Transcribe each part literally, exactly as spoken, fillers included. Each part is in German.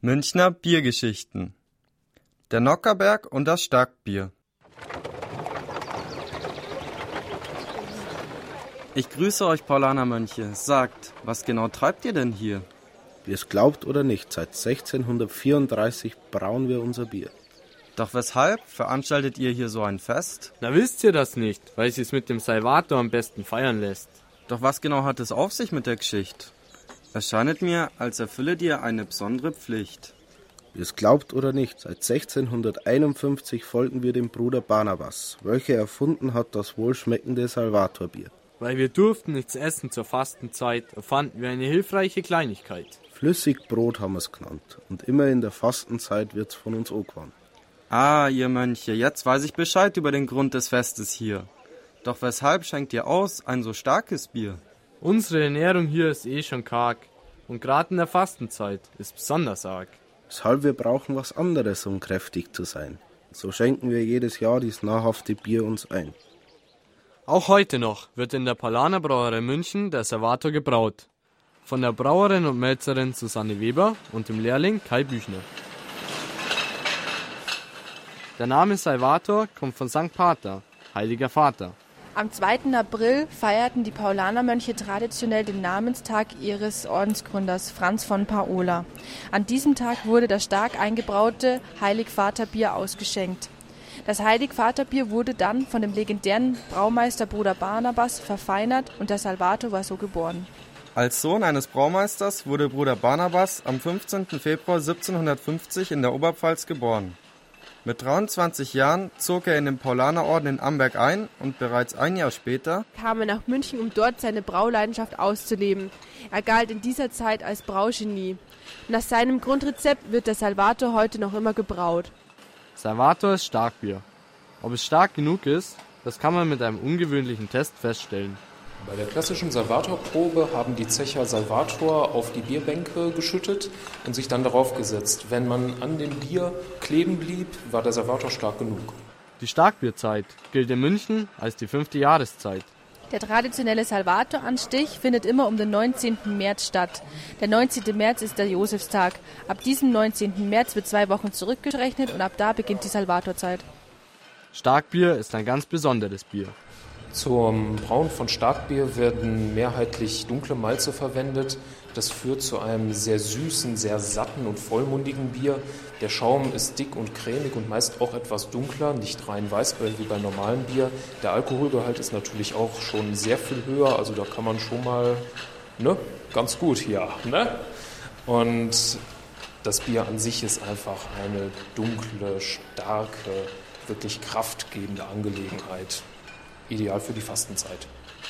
Münchner Biergeschichten. Der Nockherberg und das Starkbier. Ich grüße euch, Paulaner-Mönche. Sagt, was genau treibt ihr denn hier? Wie es glaubt oder nicht, seit sechzehnhundertvierunddreißig brauen wir unser Bier. Doch weshalb veranstaltet ihr hier so ein Fest? Na, wisst ihr das nicht, weil sie es mit dem Salvator am besten feiern lässt. Doch was genau hat es auf sich mit der Geschichte? Es scheint mir, als erfülle dir eine besondere Pflicht. Wie es glaubt oder nicht, seit sechzehnhunderteinundfünfzig folgen wir dem Bruder Barnabas, welcher erfunden hat das wohlschmeckende Salvatorbier. Weil wir durften nichts essen zur Fastenzeit, erfanden wir eine hilfreiche Kleinigkeit. Flüssigbrot haben wir es genannt, und immer in der Fastenzeit wird's von uns angewandt. Ah, ihr Mönche, jetzt weiß ich Bescheid über den Grund des Festes hier. Doch weshalb schenkt ihr aus ein so starkes Bier? Unsere Ernährung hier ist eh schon karg und gerade in der Fastenzeit ist besonders arg. Weshalb wir brauchen was anderes, um kräftig zu sein. So schenken wir jedes Jahr dies nahrhafte Bier uns ein. Auch heute noch wird in der Paulaner Brauerei München der Salvator gebraut. Von der Brauerin und Melzerin Susanne Weber und dem Lehrling Kai Büchner. Der Name Salvator kommt von Sankt Pater, Heiliger Vater. Am zweiten April feierten die Paulaner-Mönche traditionell den Namenstag ihres Ordensgründers Franz von Paola. An diesem Tag wurde das stark eingebraute Heilig-Vater-Bier ausgeschenkt. Das Heilig-Vater-Bier wurde dann von dem legendären Braumeister Bruder Barnabas verfeinert und der Salvator war so geboren. Als Sohn eines Braumeisters wurde Bruder Barnabas am fünfzehnten Februar siebzehnhundertfünfzig in der Oberpfalz geboren. Mit dreiundzwanzig Jahren zog er in den Paulanerorden in Amberg ein und bereits ein Jahr später kam er nach München, um dort seine Brauleidenschaft auszuleben. Er galt in dieser Zeit als Braugenie. Nach seinem Grundrezept wird der Salvator heute noch immer gebraut. Salvator ist Starkbier. Ob es stark genug ist, das kann man mit einem ungewöhnlichen Test feststellen. Bei der klassischen Salvatorprobe haben die Zecher Salvator auf die Bierbänke geschüttet und sich dann darauf gesetzt. Wenn man an dem Bier kleben blieb, war der Salvator stark genug. Die Starkbierzeit gilt in München als die fünfte Jahreszeit. Der traditionelle Salvatoranstich findet immer um den neunzehnten März statt. Der neunzehnte März ist der Josefstag. Ab diesem neunzehnten März wird zwei Wochen zurückgerechnet und ab da beginnt die Salvatorzeit. Starkbier ist ein ganz besonderes Bier. Zum Brauen von Starkbier werden mehrheitlich dunkle Malze verwendet. Das führt zu einem sehr süßen, sehr satten und vollmundigen Bier. Der Schaum ist dick und cremig und meist auch etwas dunkler, nicht rein weißbell wie bei normalem Bier. Der Alkoholgehalt ist natürlich auch schon sehr viel höher, also da kann man schon mal, ne, ganz gut hier, ne? Und das Bier an sich ist einfach eine dunkle, starke, wirklich kraftgebende Angelegenheit. Ideal für die Fastenzeit.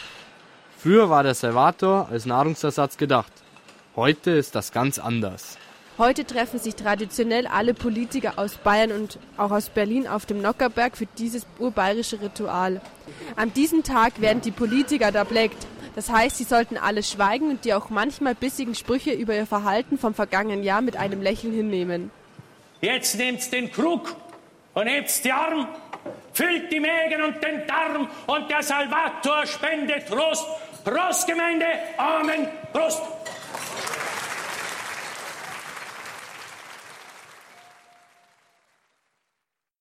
Früher war der Salvator als Nahrungsersatz gedacht. Heute ist das ganz anders. Heute treffen sich traditionell alle Politiker aus Bayern und auch aus Berlin auf dem Nockherberg für dieses urbayerische Ritual. An diesem Tag werden die Politiker erbleckt. Das heißt, sie sollten alle schweigen und die auch manchmal bissigen Sprüche über ihr Verhalten vom vergangenen Jahr mit einem Lächeln hinnehmen. Jetzt nehmt den Krug und hebt die Arm, füllt die Mägen und den Darm und der Salvator spendet Trost. Prost, Gemeinde, Amen, Prost.